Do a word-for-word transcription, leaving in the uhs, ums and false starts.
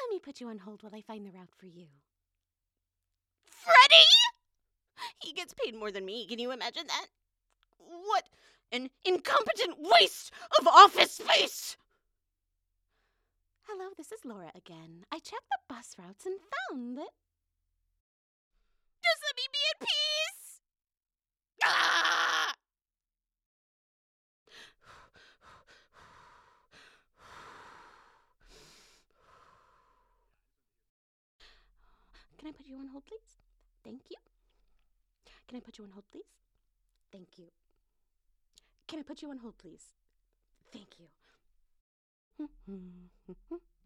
Let me put you on hold while I find the route for you. Freddy? He gets paid more than me, can you imagine that? What an incompetent waste of office space! Hello, this is Laura again. I checked the bus routes and found that... Just let me be at peace! Ah! Can I put you on hold, please? Thank you. Can I put you on hold, please? Thank you. Can I put you on hold, please? Thank you.